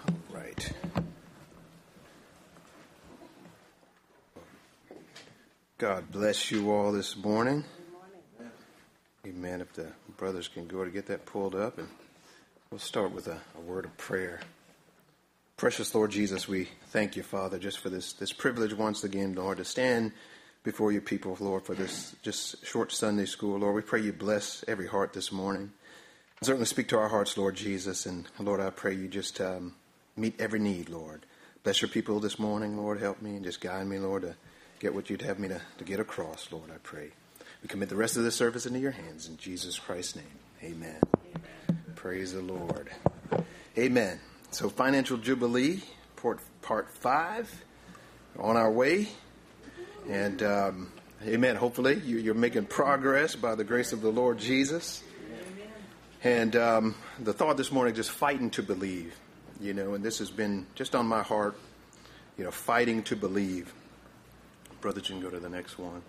Right. God bless you all this morning. Amen. If the brothers can go to get that pulled up, and we'll start with a word of prayer. Precious Lord Jesus, we thank you, Father, just for this privilege once again, Lord, to stand before your people, Lord, for this just short Sunday school. Lord, we pray you bless every heart this morning. Certainly speak to our hearts, Lord Jesus, and Lord, I pray you just meet every need, Lord. Bless your people this morning, Lord. Help me and just guide me, Lord, to get what you'd have me to get across, Lord, I pray. We commit the rest of the service into your hands. In Jesus Christ's name, amen. Amen. Praise the Lord. Amen. So Financial Jubilee, part 5, on our way. And, amen, hopefully you're making progress by the grace of the Lord Jesus. And the thought this morning, just fighting to believe, and this has been just on my heart, fighting to believe. Brother, you can go to the next one.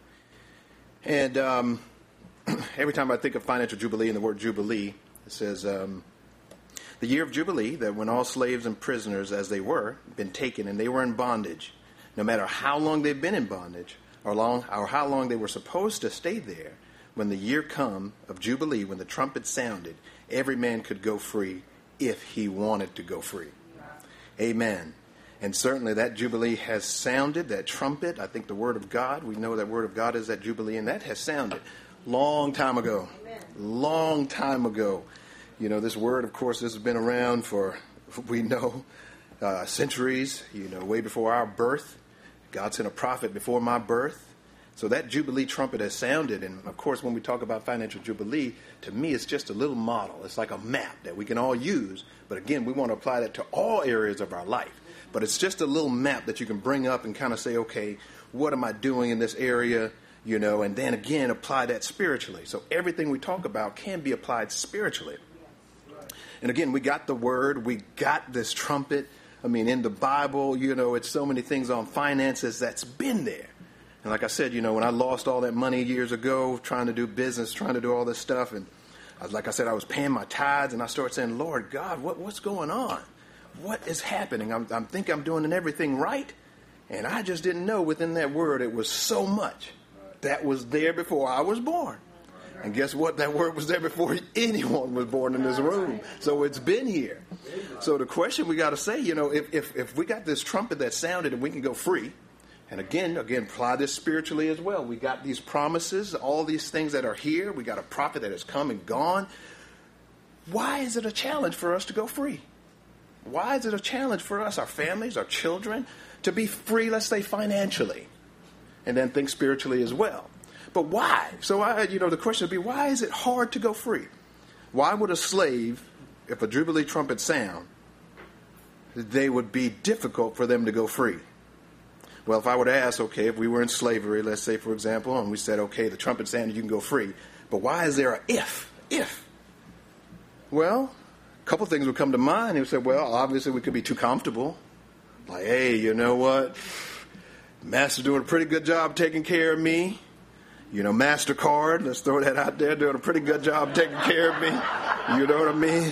And every time I think of Financial Jubilee and the word Jubilee, it says, the year of Jubilee, that when all slaves and prisoners, as they were, been taken and they were in bondage, no matter how long they've been in bondage or how long they were supposed to stay there, when the year come of Jubilee, when the trumpet sounded, every man could go free if he wanted to go free. Amen. And certainly that Jubilee has sounded, that trumpet. I think the Word of God, we know that Word of God is that Jubilee, and that has sounded long time ago. Amen. Long time ago. This Word, of course, this has been around for, we know, centuries, way before our birth. God sent a prophet before my birth. So that Jubilee trumpet has sounded. And, of course, when we talk about Financial Jubilee, to me, it's just a little model. It's like a map that we can all use. But, again, we want to apply that to all areas of our life. But it's just a little map that you can bring up and kind of say, okay, what am I doing in this area? And then, again, apply that spiritually. So everything we talk about can be applied spiritually. And, again, we got the Word. We got this trumpet. In the Bible, it's so many things on finances that's been there. And like I said, when I lost all that money years ago, trying to do business, trying to do all this stuff, and like I said, I was paying my tithes, and I started saying, Lord God, what's going on? What is happening? I think I'm doing everything right, and I just didn't know within that word it was so much that was there before I was born. And guess what? That word was there before anyone was born in this room. So it's been here. So the question we got to say, if we got this trumpet that sounded and we can go free, and again, apply this spiritually as well. We got these promises, all these things that are here. We got a prophet that has come and gone. Why is it a challenge for us to go free? Why is it a challenge for us, our families, our children, to be free, let's say, financially, and then think spiritually as well? But why? So, the question would be, why is it hard to go free? Why would a slave, if a Jubilee trumpet sound, they would be difficult for them to go free? Well, if I were to ask, okay, if we were in slavery, let's say, for example, and we said, okay, the trumpet sounded, you can go free. But why is there a if? Well, a couple things would come to mind. He would say, well, obviously we could be too comfortable. Like, hey, you know what? Master's doing a pretty good job taking care of me. MasterCard, let's throw that out there, doing a pretty good job taking care of me. You know what I mean?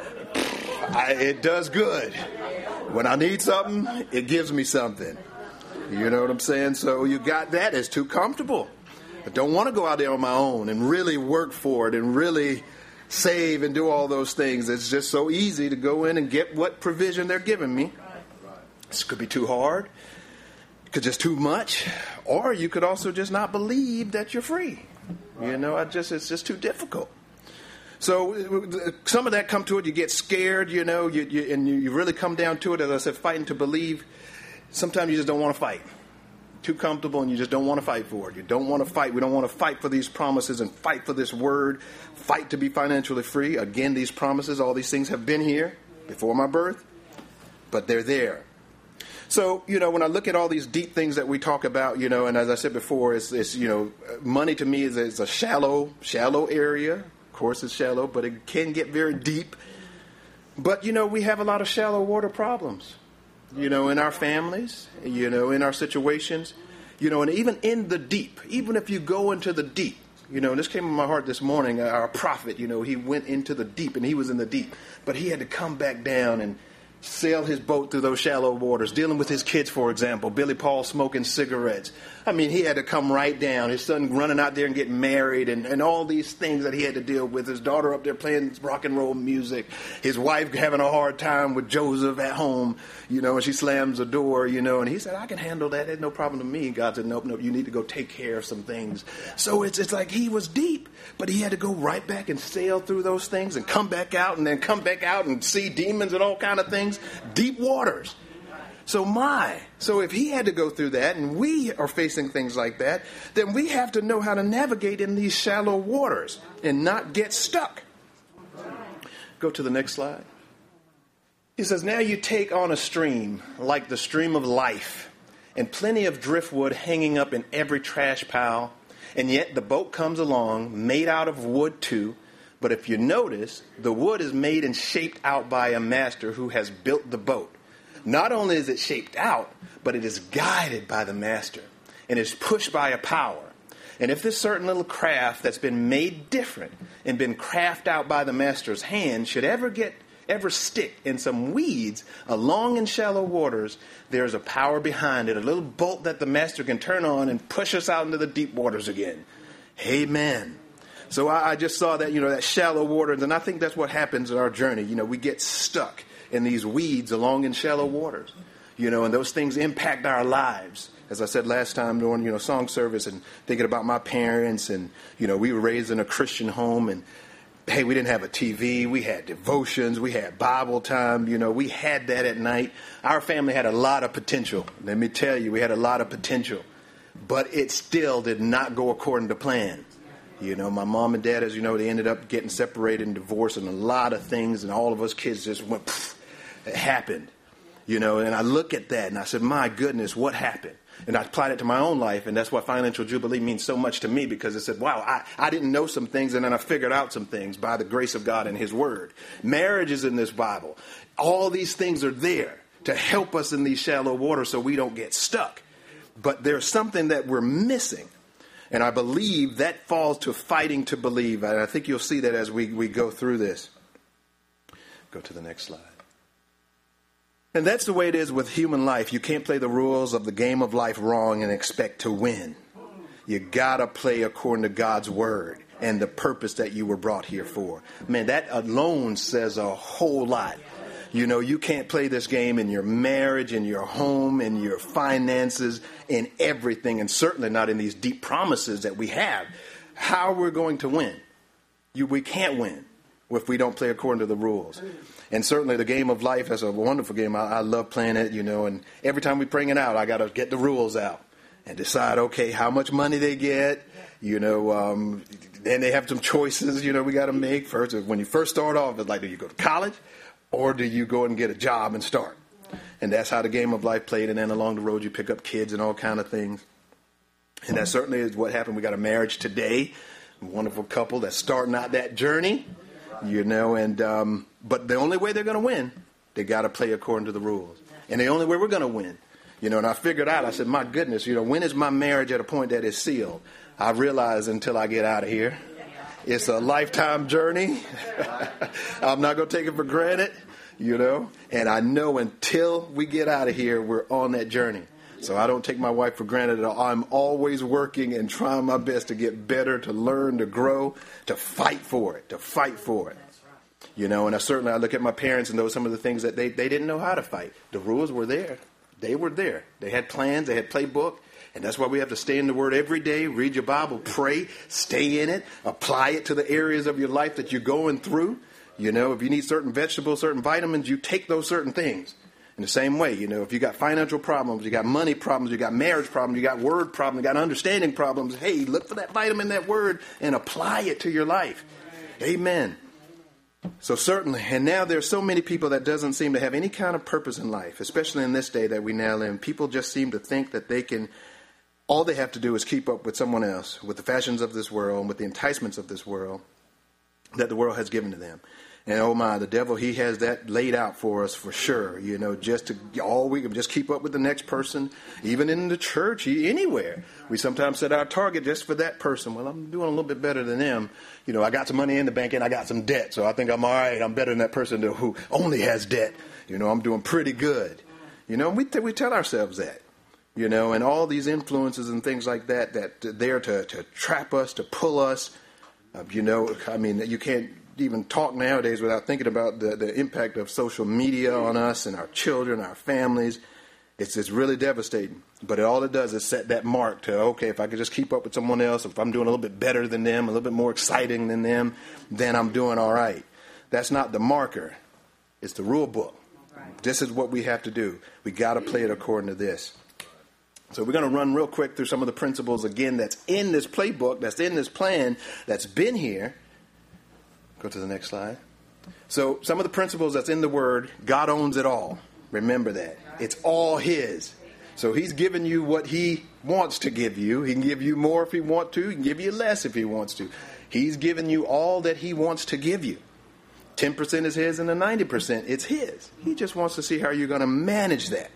It does good. When I need something, it gives me something. You know what I'm saying? So you got that. It's too comfortable. I don't want to go out there on my own and really work for it and really save and do all those things. It's just so easy to go in and get what provision they're giving me. This could be too hard. It could just too much. Or you could also just not believe that you're free. It's just too difficult. So some of that come to it. You get scared, and you really come down to it. As I said, fighting to believe. Sometimes you just don't want to fight. Too comfortable, and you just don't want to fight for it. You don't want to fight. We don't want to fight for these promises and fight for this word. Fight to be financially free. Again, these promises, all these things have been here before my birth, but they're there. So, when I look at all these deep things that we talk about, and as I said before, it's money to me is a shallow area. Of course, it's shallow, but it can get very deep. But, we have a lot of shallow water problems. In our families, in our situations, and even in the deep, even if you go into the deep, and this came in my heart this morning, our prophet, he went into the deep and he was in the deep, but he had to come back down and sail his boat through those shallow waters, dealing with his kids, for example, Billy Paul smoking cigarettes. I mean, he had to come right down. His son running out there and getting married and all these things that he had to deal with. His daughter up there playing rock and roll music. His wife having a hard time with Joseph at home, and she slams the door, and he said, I can handle that. There's no problem to me. God said, nope, you need to go take care of some things. So it's like he was deep, but he had to go right back and sail through those things and come back out and then come back out and see demons and all kind of things. Deep waters. So if he had to go through that and we are facing things like that, then we have to know how to navigate in these shallow waters and not get stuck. Go to the next slide. He says, now you take on a stream like the stream of life and plenty of driftwood hanging up in every trash pile. And yet the boat comes along made out of wood too. But if you notice, the wood is made and shaped out by a master who has built the boat. Not only is it shaped out, but it is guided by the master and is pushed by a power. And if this certain little craft that's been made different and been crafted out by the master's hand should ever stick in some weeds along in shallow waters, there's a power behind it, a little bolt that the master can turn on and push us out into the deep waters again. Amen. So I just saw that, that shallow waters, and I think that's what happens in our journey. We get stuck in these weeds along in shallow waters, and those things impact our lives. As I said last time during, song service and thinking about my parents and, we were raised in a Christian home and, hey, we didn't have a TV. We had devotions. We had Bible time. We had that at night. Our family had a lot of potential. Let me tell you, we had a lot of potential, but it still did not go according to plan. My mom and dad, as you know, they ended up getting separated and divorced and a lot of things, and all of us kids just went, it happened, and I look at that and I said, my goodness, what happened? And I applied it to my own life, and that's why Financial Jubilee means so much to me, because it said, wow, I didn't know some things, and then I figured out some things by the grace of God and His Word. Marriage is in this Bible. All these things are there to help us in these shallow waters so we don't get stuck. But there's something that we're missing. And I believe that falls to fighting to believe. And I think you'll see that as we go through this. Go to the next slide. And that's the way it is with human life. You can't play the rules of the game of life wrong and expect to win. You got to play according to God's word and the purpose that you were brought here for. Man, that alone says a whole lot. You can't play this game in your marriage, in your home, in your finances, in everything, and certainly not in these deep promises that we have. How we're going to win? We can't win if we don't play according to the rules. And certainly the game of life is a wonderful game. I love playing it, and every time we bring it out, I got to get the rules out and decide, okay, how much money they get, then they have some choices, we got to make. First, when you first start off, it's like, do you go to college or do you go and get a job and start? And that's how the game of life played. And then along the road, you pick up kids and all kind of things. And that certainly is what happened. We got a marriage today, a wonderful couple that's starting out that journey. But the only way they're going to win, they got to play according to the rules. And the only way we're going to win, and I figured out, I said, my goodness, when is my marriage at a point that is sealed? I realized until I get out of here. It's a lifetime journey. I'm not going to take it for granted, and I know until we get out of here, we're on that journey. So I don't take my wife for granted at all. I'm always working and trying my best to get better, to learn, to grow, to fight for it. And I look at my parents and those some of the things that they didn't know how to fight. The rules were there. They were there. They had plans. They had playbook. And that's why we have to stay in the Word every day, read your Bible, pray, stay in it, apply it to the areas of your life that you're going through. If you need certain vegetables, certain vitamins, you take those certain things. In the same way, if you got financial problems, you got money problems, you got marriage problems, you got word problems, you got understanding problems, hey, look for that vitamin, that word, and apply it to your life. Amen. So certainly, and now there's so many people that doesn't seem to have any kind of purpose in life, especially in this day that we now live in. People just seem to think that all they have to do is keep up with someone else, with the fashions of this world, with the enticements of this world that the world has given to them. And oh my, the devil, he has that laid out for us for sure. You know, just to all we can just keep up with the next person, even in the church, anywhere. We sometimes set our target just for that person. Well, I'm doing a little bit better than them. You know, I got some money in the bank and I got some debt, so I think I'm all right. I'm better than that person who only has debt. You know, I'm doing pretty good. You know, we tell ourselves that. You know, and all these influences and things like that they're to trap us, to pull us. You know, I mean, you can't even talk nowadays without thinking about the impact of social media on us and our children, our families. It's really devastating. But all it does is set that mark to, okay, if I could just keep up with someone else, if I'm doing a little bit better than them, a little bit more exciting than them, then I'm doing all right. That's not the marker. It's the rule book. Right. This is what we have to do. We got to play it according to this. So we're going to run real quick through some of the principles, again, that's in this playbook, that's in this plan, that's been here. Go to the next slide. So some of the principles that's in the Word, God owns it all. Remember that. It's all His. So He's given you what He wants to give you. He can give you more if He wants to. He can give you less if He wants to. He's given you all that He wants to give you. 10% is His and the 90%, it's His. He just wants to see how you're going to manage that.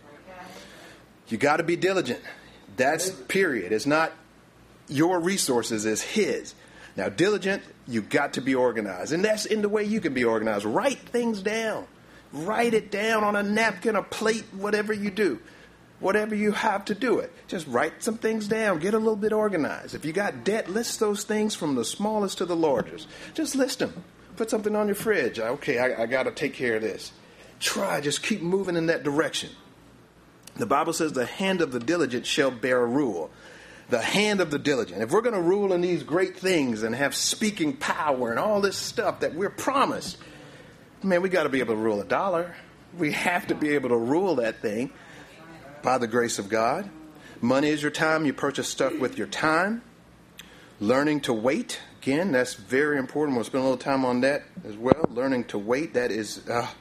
You got to be diligent. That's period. It's not your resources, it's His. Now, diligent, you got to be organized. And that's in the way you can be organized. Write things down. Write it down on a napkin, a plate, whatever you do. Whatever you have to do it. Just write some things down. Get a little bit organized. If you got debt, list those things from the smallest to the largest. Just list them. Put something on your fridge. Okay, I got to take care of this. Just keep moving in that direction. The Bible says the hand of the diligent shall bear rule. The hand of the diligent. If we're going to rule in these great things and have speaking power and all this stuff that we're promised, man, we got to be able to rule a dollar. We have to be able to rule that thing by the grace of God. Money is your time. You purchase stuff with your time. Learning to wait. Again, that's very important. We'll spend a little time on that as well. Learning to wait. That is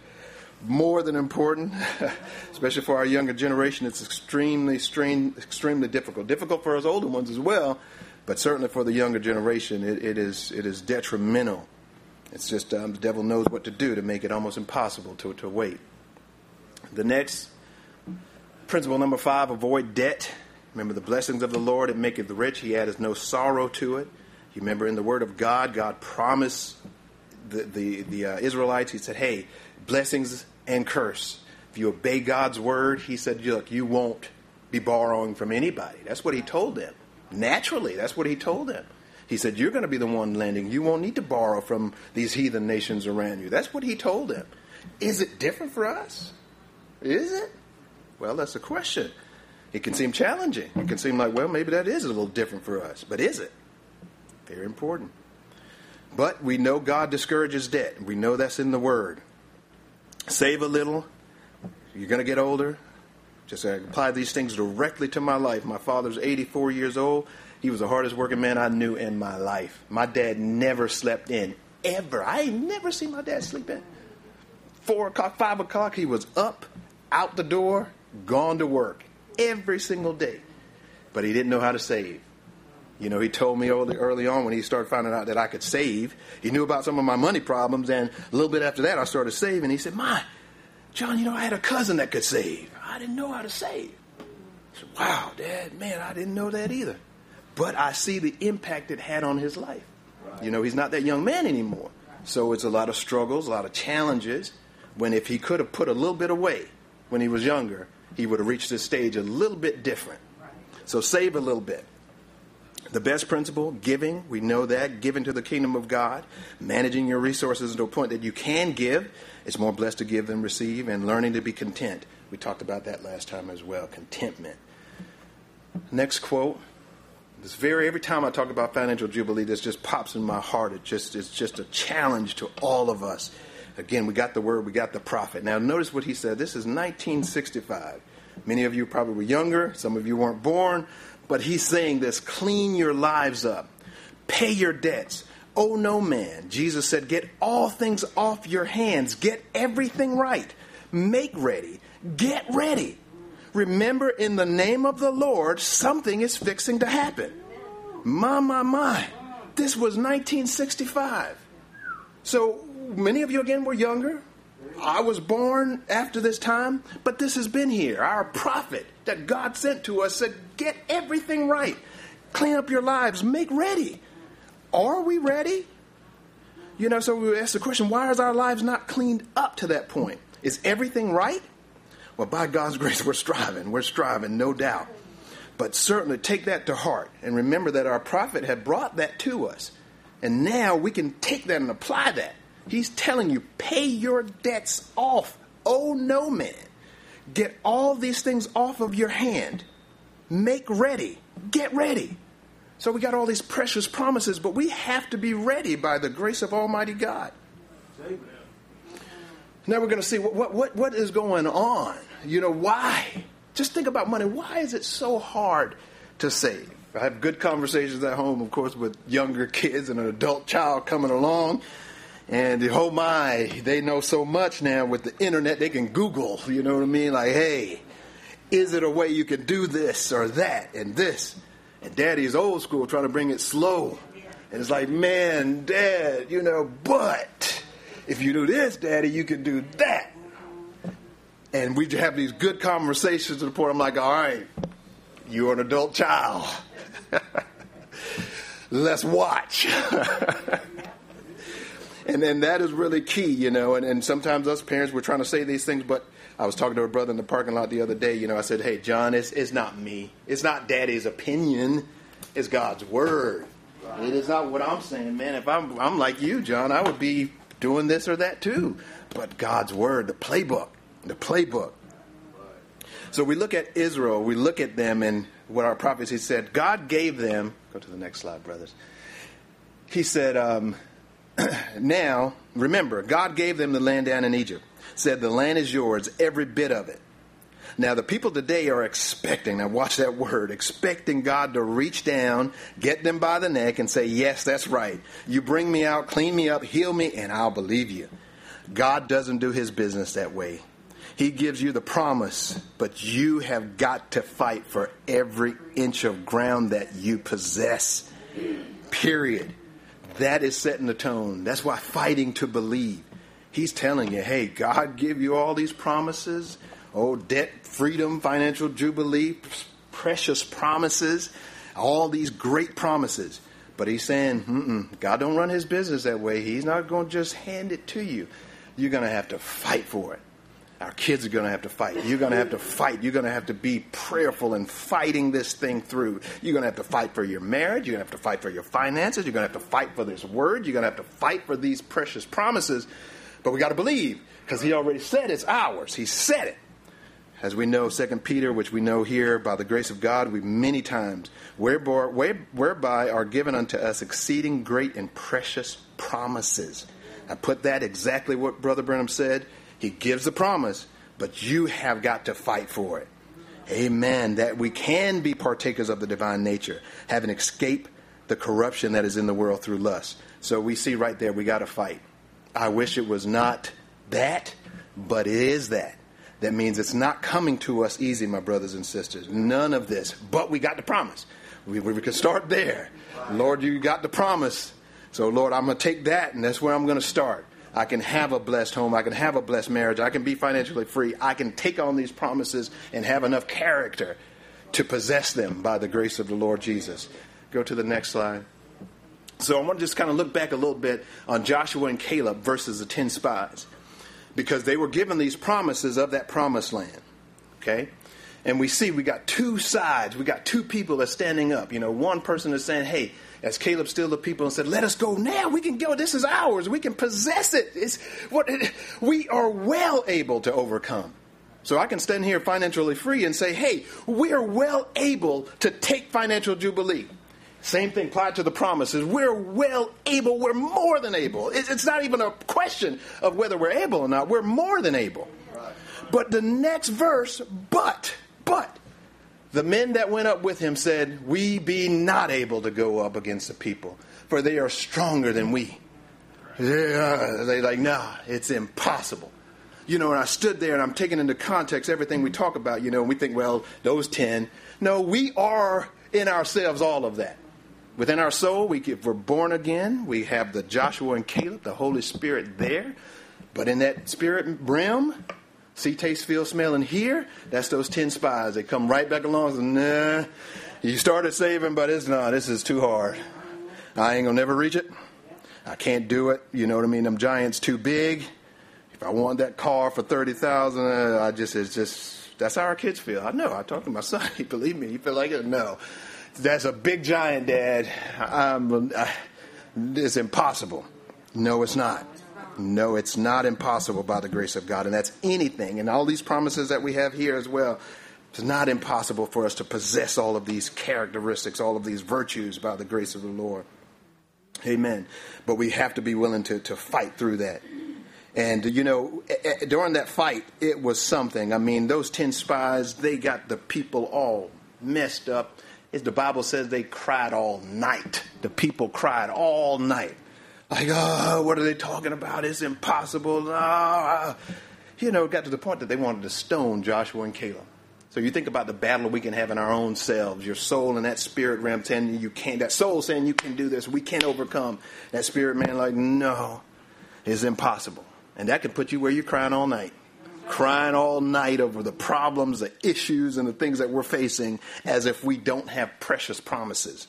more than important, especially for our younger generation. It's extremely difficult. Difficult for us older ones as well, but certainly for the younger generation, it is detrimental. It's just the devil knows what to do to make it almost impossible to wait. The next principle, number 5, avoid debt. Remember the blessings of the Lord, it maketh rich. He addeth no sorrow to it. You remember in the Word of God, God promised the Israelites, He said, hey, blessings and curse. If you obey God's word, He said, look, you won't be borrowing from anybody. That's what He told them. Naturally, that's what He told them. He said, you're going to be the one lending. You won't need to borrow from these heathen nations around you. That's what He told them. Is it different for us? Is it? Well, that's a question. It can seem challenging. It can seem like, well, maybe that is a little different for us. But is it? Very important. But we know God discourages debt. We know that's in the Word. Save a little. You're going to get older. Just apply these things directly to my life. My father's 84 years old. He was the hardest working man I knew in my life. My dad never slept in, ever. I ain't never seen my dad sleep in. 4 o'clock, 5 o'clock, he was up, out the door, gone to work every single day. But he didn't know how to save. You know, he told me early on when he started finding out that I could save. He knew about some of my money problems, and a little bit after that I started saving. He said, John, you know, I had a cousin that could save. I didn't know how to save. I said, wow, Dad, man, I didn't know that either. But I see the impact it had on his life. Right. You know, he's not that young man anymore. So it's a lot of struggles, a lot of challenges, when if he could have put a little bit away when he was younger, he would have reached this stage a little bit different. Right. So save a little bit. The best principle, giving, we know that, giving to the kingdom of God, managing your resources to a point that you can give. It's more blessed to give than receive, and learning to be content. We talked about that last time as well, contentment. Next quote. Every time I talk about financial jubilee, this just pops in my heart. It's just a challenge to all of us. Again, we got the word, we got the prophet. Now notice what he said. This is 1965. Many of you probably were younger. Some of you weren't born. But he's saying this, clean your lives up. Pay your debts. Owe no man. Jesus said, get all things off your hands. Get everything right. Make ready. Get ready. Remember, in the name of the Lord, something is fixing to happen. My. This was 1965. So many of you, again, were younger. I was born after this time, but this has been here. Our prophet that God sent to us said, get everything right. Clean up your lives. Make ready. Are we ready? So we ask the question, why is our lives not cleaned up to that point? Is everything right? Well, by God's grace, we're striving. We're striving, no doubt. But certainly take that to heart and remember that our prophet had brought that to us. And now we can take that and apply that. He's telling you, pay your debts off. Oh, no, man. Get all these things off of your hand. Make ready. Get ready. So we got all these precious promises, but we have to be ready by the grace of Almighty God. Amen. Now we're going to see what is going on. Why? Just think about money. Why is it so hard to save? I have good conversations at home, of course, with younger kids and an adult child coming along. And oh my, they know so much now with the internet. They can Google, you know what I mean? Like, hey, is it a way you can do this or that and this? And Daddy's old school, trying to bring it slow. And it's like, man, Dad, but if you do this, Daddy, you can do that. And we have these good conversations to the point I'm like, all right, you're an adult child. Let's watch. And then that is really key, and sometimes us parents, we're trying to say these things, but I was talking to a brother in the parking lot the other day, I said, hey, John, it's not me. It's not Daddy's opinion. It's God's word. It is not what I'm saying, man. If I'm like you, John, I would be doing this or that too. But God's word, the playbook. So we look at Israel, we look at them, and what our prophecy said, God gave them, go to the next slide, brothers. He said, now, remember, God gave them the land down in Egypt. Said the land is yours, every bit of it. Now, the people today are expecting, now watch that word, expecting God to reach down, get them by the neck and say, yes, that's right. You bring me out, clean me up, heal me, and I'll believe you. God doesn't do his business that way. He gives you the promise, but you have got to fight for every inch of ground that you possess. Period. That is setting the tone. That's why fighting to believe. He's telling you, hey, God give you all these promises. Oh, debt, freedom, financial jubilee, precious promises, all these great promises. But he's saying, God don't run his business that way. He's not going to just hand it to you. You're going to have to fight for it. Our kids are going to have to fight. You're going to have to fight. You're going to have to be prayerful in fighting this thing through. You're going to have to fight for your marriage. You're going to have to fight for your finances. You're going to have to fight for this word. You're going to have to fight for these precious promises. But we got to believe, because he already said it's ours. He said it. As we know, 2 Peter, which we know here by the grace of God, we many times, whereby are given unto us exceeding great and precious promises. I put that exactly what Brother Branham said. He gives the promise, but you have got to fight for it. Amen. That we can be partakers of the divine nature, having escaped the corruption that is in the world through lust. So we see right there, we got to fight. I wish it was not that, but it is that. That means it's not coming to us easy, my brothers and sisters. None of this. But we got the promise. We can start there. Lord, you got the promise. So, Lord, I'm going to take that, and that's where I'm going to start. I can have a blessed home. I can have a blessed marriage. I can be financially free. I can take on these promises and have enough character to possess them by the grace of the Lord Jesus. Go to the next slide. So I want to just kind of look back a little bit on Joshua and Caleb versus the 10 spies. Because they were given these promises of that promised land. Okay? And we see we got two sides. We got two people that's standing up. One person is saying, hey, as Caleb stilled the people and said, let us go now. We can go. This is ours. We can possess it. We are well able to overcome. So I can stand here financially free and say, hey, we are well able to take financial jubilee. Same thing applied to the promises. We're well able. We're more than able. It's not even a question of whether we're able or not. We're more than able. But the next verse, but the men that went up with him said, we be not able to go up against the people, for they are stronger than we. They're like, nah, it's impossible. And I stood there and I'm taking into context everything we talk about, and we think, well, those 10. No, we are in ourselves all of that. Within our soul, if we're born again, we have the Joshua and Caleb, the Holy Spirit there. But in that spirit realm, see, taste, feel, smell, and hear, that's those 10 spies. They come right back along and say, nah, you started saving, but it's not. This is too hard. I ain't going to never reach it. I can't do it. You know what I mean? Them giants too big. If I want that car for $30,000, that's how our kids feel. I know. I talked to my son. He believe me. He feel like it. No. That's a big giant, Dad. It's impossible. No, it's not. No, it's not impossible by the grace of God. And that's anything. And all these promises that we have here as well, it's not impossible for us to possess all of these characteristics, all of these virtues by the grace of the Lord. Amen. But we have to be willing to fight through that. And, you know, during that fight, it was something. I mean, those 10 spies, they got the people all messed up. As the Bible says, they cried all night. The people cried all night. Like, oh, what are they talking about? It's impossible. You know, it got to the point that they wanted to stone Joshua and Caleb. So you think about the battle we can have in our own selves. Your soul and that spirit realm telling you can't. That soul saying you can do this. We can't overcome. That spirit man like, no, it's impossible. And that can put you where you're crying all night. Crying all night over the problems, the issues, and the things that we're facing as if we don't have precious promises.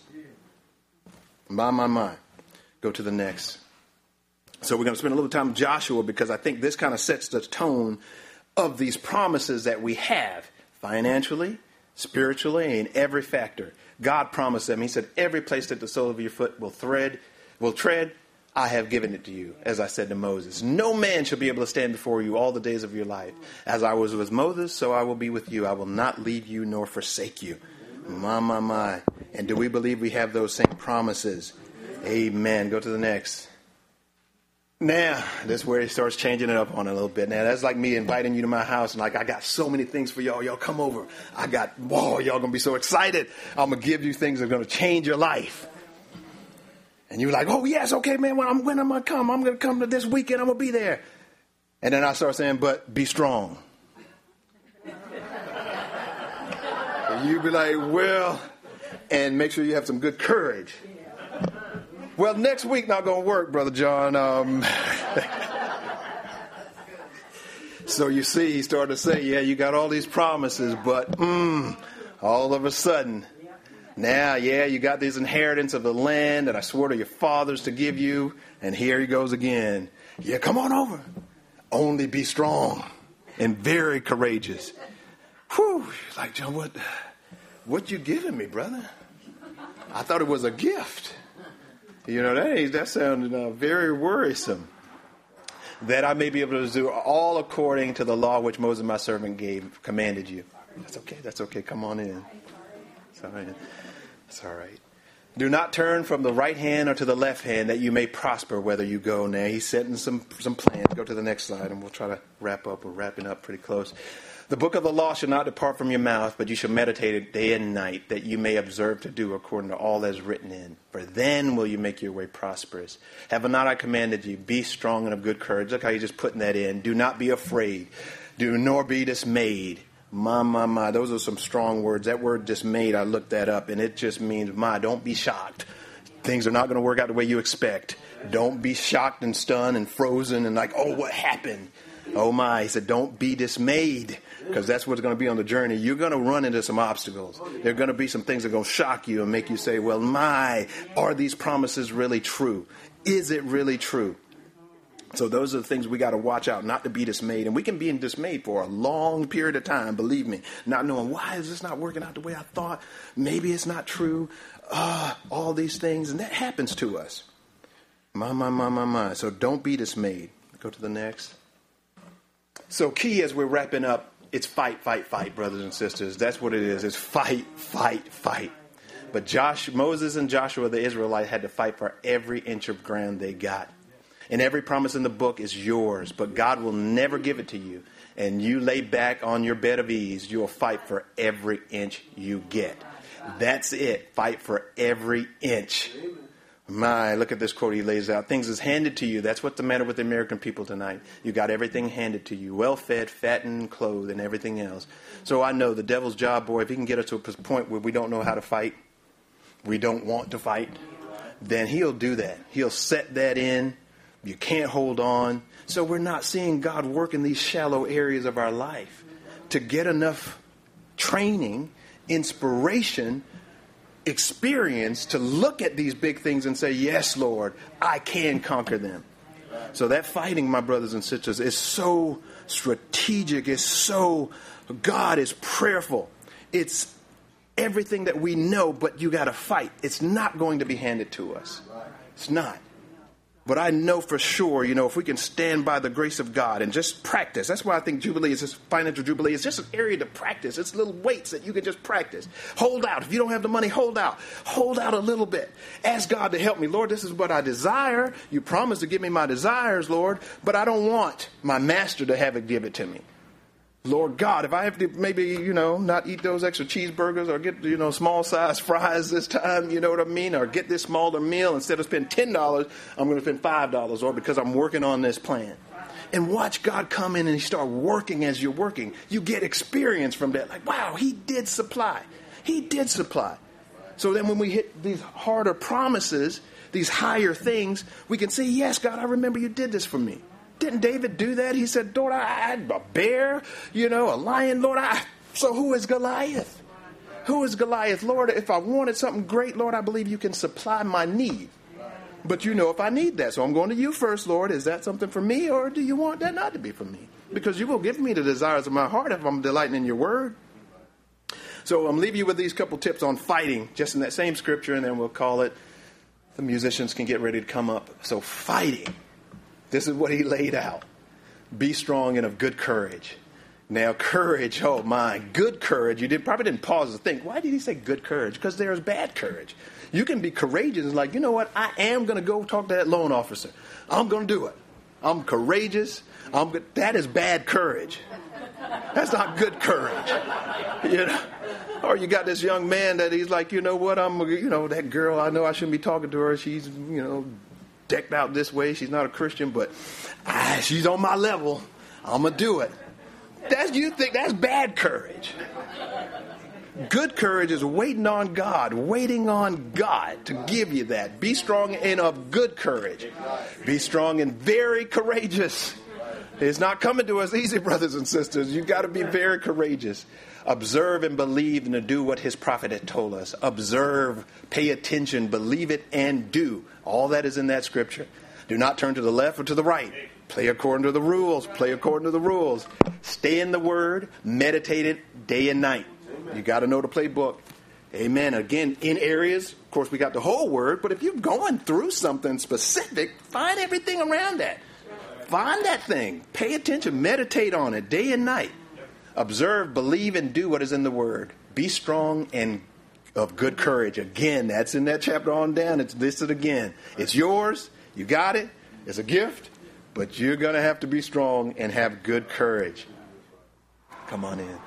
My. Go to the next. So we're going to spend a little time with Joshua because I think this kind of sets the tone of these promises that we have financially, spiritually, in every factor. God promised them. He said, every place that the sole of your foot will tread, I have given it to you, as I said to Moses. No man shall be able to stand before you all the days of your life. As I was with Moses, so I will be with you. I will not leave you nor forsake you. My. And do we believe we have those same promises? Amen. Go to the next. Now, this is where he starts changing it up on a little bit. Now, that's like me inviting you to my house and like, I got so many things for y'all. Y'all come over. Y'all going to be so excited. I'm going to give you things that are going to change your life. And you're like, oh, yes, okay, man, when I'm going to come. I'm going to come to this weekend. I'm going to be there. And then I start saying, but be strong. And you be like, well, and make sure you have some good courage. Well, next week not going to work, Brother John. So you see, he started to say, yeah, you got all these promises, but all of a sudden, now, yeah, you got this inheritance of the land that I swore to your fathers to give you, and here he goes again. Yeah, come on over. Only be strong and very courageous. Whew, like, John, what you giving me, brother? I thought it was a gift. You know, that sounded very worrisome. That I may be able to do all according to the law which Moses, my servant, commanded you. That's okay. Come on in. It's all right. Do not turn from the right hand or to the left hand that you may prosper whether you go. Now, he's setting some plans. Go to the next slide and we'll try to wrap up. We're wrapping up pretty close. The book of the law shall not depart from your mouth, but you shall meditate it day and night, that you may observe to do according to all that is written in. For then will you make your way prosperous. Have not I commanded you? Be strong and of good courage. Look how he's just putting that in. Do not be afraid. Do nor be dismayed. My. Those are some strong words. That word dismayed, I looked that up, and it just means, don't be shocked. Things are not going to work out the way you expect. Don't be shocked and stunned and frozen and like, oh, what happened? Oh, my. He said, don't be dismayed, because that's what's going to be on the journey. You're going to run into some obstacles. There are going to be some things that are going to shock you and make you say, well, are these promises really true? Is it really true? So those are the things we got to watch out, not to be dismayed. And we can be dismayed for a long period of time, believe me, not knowing why is this not working out the way I thought. Maybe it's not true. All these things. And that happens to us. My. So don't be dismayed. Go to the next. So key as we're wrapping up, it's fight, brothers and sisters. That's what it is. It's fight. But Moses and Joshua, the Israelite, had to fight for every inch of ground they got. And every promise in the book is yours, but God will never give it to you. And you lay back on your bed of ease, you'll fight for every inch you get. That's it. Fight for every inch. Look at this quote he lays out. Things is handed to you. That's what's the matter with the American people tonight. You got everything handed to you. Well-fed, fattened, clothed, and everything else. So I know the devil's job, boy, if he can get us to a point where we don't know how to fight, we don't want to fight, then he'll do that. He'll set that in. You can't hold on. So we're not seeing God work in these shallow areas of our life to get enough training, inspiration, experience to look at these big things and say, yes, Lord, I can conquer them. So that fighting, my brothers and sisters, is so strategic. It's so, God is prayerful. It's everything that we know, but you got to fight. It's not going to be handed to us. It's not. But I know for sure, if we can stand by the grace of God and just practice. That's why I think Jubilee is this financial Jubilee. It's just an area to practice. It's little weights that you can just practice. Hold out. If you don't have the money, hold out. Hold out a little bit. Ask God to help me. Lord, this is what I desire. You promised to give me my desires, Lord, but I don't want my master to have it give it to me. Lord God, if I have to maybe, not eat those extra cheeseburgers or get, small size fries this time, you know what I mean? Or get this smaller meal, instead of spending $10, I'm going to spend $5, or because I'm working on this plan. And watch God come in and start working as you're working. You get experience from that. Like, wow, he did supply. He did supply. So then when we hit these harder promises, these higher things, we can say, yes, God, I remember you did this for me. Didn't David do that? He said, Lord, I had a bear, a lion, Lord. So who is Goliath? Who is Goliath? Lord, if I wanted something great, Lord, I believe you can supply my need. But if I need that. So I'm going to you first, Lord. Is that something for me, or do you want that not to be for me? Because you will give me the desires of my heart if I'm delighting in your word. So I'm leaving you with these couple tips on fighting, just in that same scripture, and then we'll call it. The musicians can get ready to come up. So fighting. This is what he laid out. Be strong and of good courage. Now, courage, oh my, good courage. You probably didn't pause to think, why did he say good courage? Because there's bad courage. You can be courageous. Like, you know what? I am going to go talk to that loan officer. I'm going to do it. I'm courageous. That is bad courage. That's not good courage. Or you got this young man that he's like, you know what? That girl, I know I shouldn't be talking to her. She's, decked out this way. She's not a Christian, but she's on my level. I'm going to do it. You think that's bad courage. Good courage is waiting on God to give you that. Be strong and of good courage. Be strong and very courageous. It's not coming to us easy, brothers and sisters. You've got to be very courageous. Observe and believe and to do what his prophet had told us. Observe, pay attention, believe it, and do. All that is in that scripture. Do not turn to the left or to the right. Play according to the rules. Play according to the rules. Stay in the word. Meditate it day and night. You got to know the playbook. Amen. Again, in areas, of course, we got the whole word, but if you're going through something specific, find everything around that. Find that thing. Pay attention. Meditate on it day and night. Observe, believe, and do what is in the word. Be strong and of good courage. Again, that's in that chapter on down. It's listed again. It's yours. You got it. It's a gift. But you're going to have to be strong and have good courage. Come on in.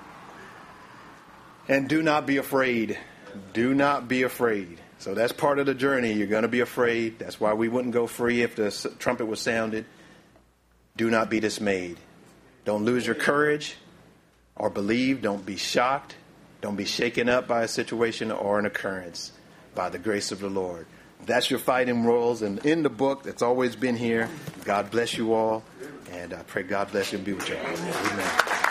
And do not be afraid. Do not be afraid. So that's part of the journey. You're going to be afraid. That's why we wouldn't go free if the trumpet was sounded. Do not be dismayed. Don't lose your courage or believe. Don't be shocked. Don't be shaken up by a situation or an occurrence. By the grace of the Lord. That's your fighting roles. And in the book that's always been here. God bless you all. And I pray God bless you and be with you all. Amen.